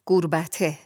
Qurbəti.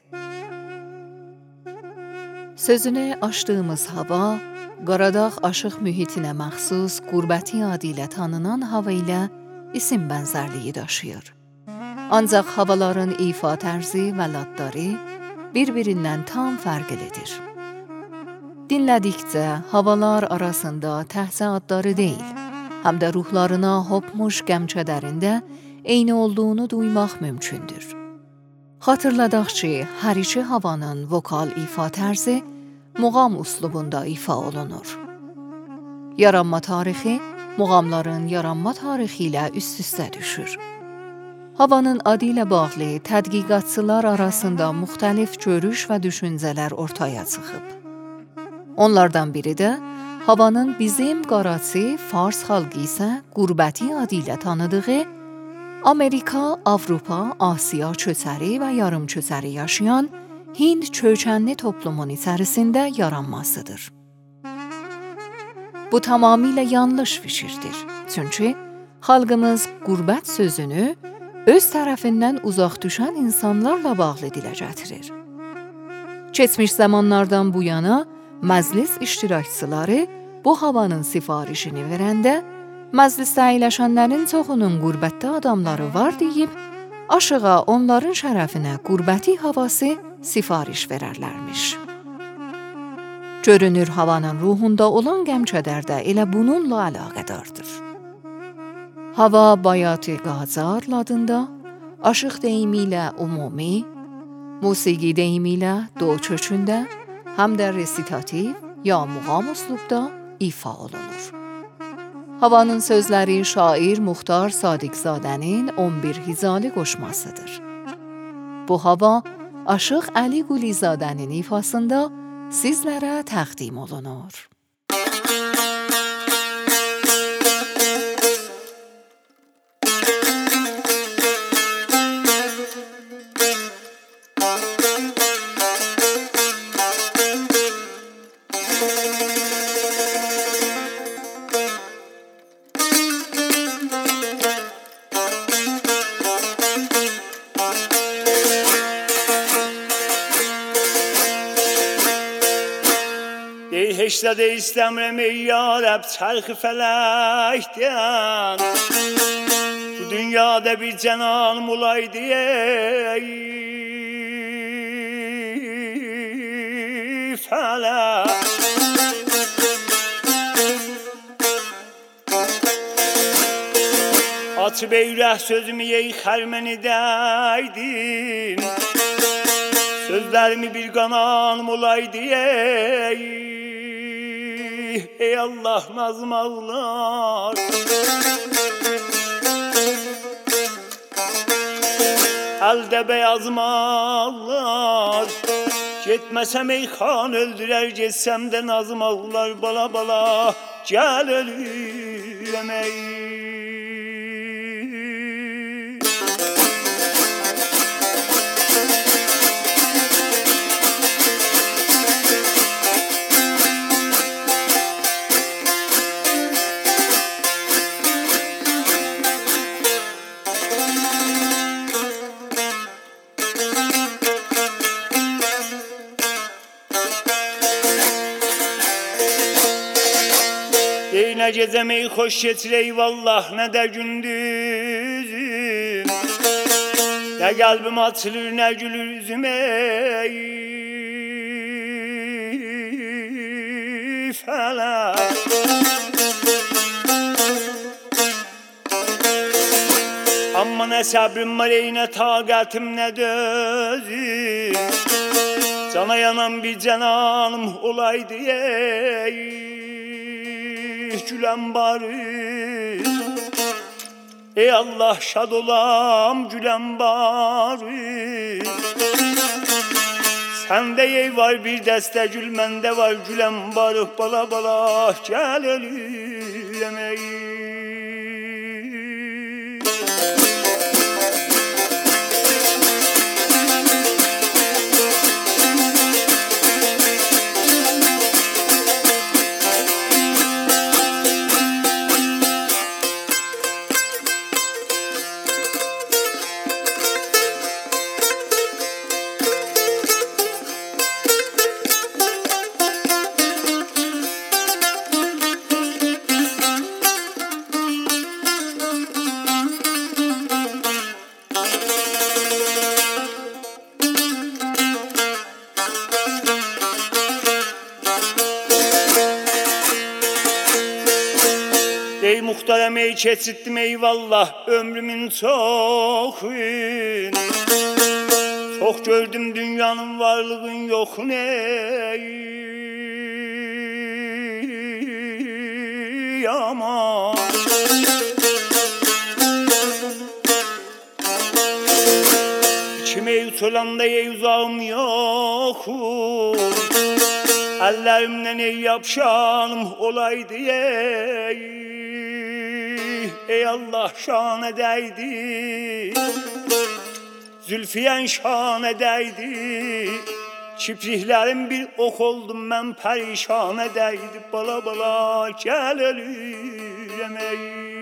Sözünü açdığımız hava, Qaradağ aşıq mühitinə məxsus qurbəti adı ilə tanınan hava ilə isim bənzərliyi daşıyır. Ancaq havaların ifa tərzi və ladları bir-birindən tam fərqlidir. Dinlədikcə havalar arasında təhsə adları deyil, həm də ruhlarına hopmuş qəmçələrində eyni olduğunu duymaq mümkündür. Xatırladaq ki, hər iki havanın vokal ifa tərzi muğam üslubunda ifa olunur. Yaranma tarixi muğamların yaranma tarixi ilə üst-üstə düşür. Havanın adı ilə bağlı tədqiqatçılar arasında müxtəlif görüş və düşüncələr ortaya çıxıb. Onlardan biri də havanın bizim Qaraçı, Fars xalqı isə qurbəti adı ilə tanıdığı Amerika, Avropa, Asiya çöçəri və yarım çöçəri yaşayan Hind çökənli toplumun içərisində yaranmasıdır. Bu tamamilə yanlış fikirdir. Çünki xalqımız qurbət sözünü öz tərəfindən uzaq düşən insanlarla bağlı dilə gətirir. Keçmiş zamanlardan bu yana məclis iştirakçıları bu havanın sifarişini verəndə məclisdə əyləşənlərin çoxunun qurbətdə adamları var deyib, aşığa onların şərəfinə qurbəti havası sifariş verərlərmiş. Görünür havanın ruhunda olan qəmçədər də elə bununla əlaqədardır. Hava Bayat-ı Qacar adında, aşıq deyimi ilə ümumi, musiqi deyimi ilə do kökündə, həm də resitativ ya muğam üslubda ifa olunur. Havanın sözləri şair Muxtar Sadiqzadənin 11 hizalı qoşmasıdır. Bu hava Aşıq Əli Qulizadənin ifasında sizlərə təqdim olunur. Heşdə də istəmirəm ey yarəb çərxi fələkdən, bu dünyada bir cənanım olaydı ey fələk. Açıb eyrək sözümü ey xərməni dəydin, sözlərimi bir qananım olaydı ey Allah nazım ağlar. Əldə beyazım ağlar, getməsəm ey xan öldürər, getsəm də nazım ağlar. Bala bala gəl ölürəm ey. Nə gecəm ey xoş keçir eyvallah, nə də gündüzüm, nə qəlbim açılır, nə gülür üzüm ey fələk. Amma nə səbrim var ey, nə taqətim, nə dözüm, cana yanan bir cənanım olaydı ey gülən barı. Ey Allah şad olam gülən barı. Səndə ey var bir dəstə gül, məndə var gülən barı. Bala bala gəl ölürəm ey. yurtlar emeği keçittim eyvallah ömrümün çoxun. Çok gördüm dünyanın varlığın yokun ey aman. İçime yutulan da ey uzağım yokum. Ellerimden ey yapşanım olaydı ey Allah şan edeydi. Zülfiyen şan edeydi. Kipriklerim bir ok oldum ben perişan edeydi. Bala bala gel ölürüm ey.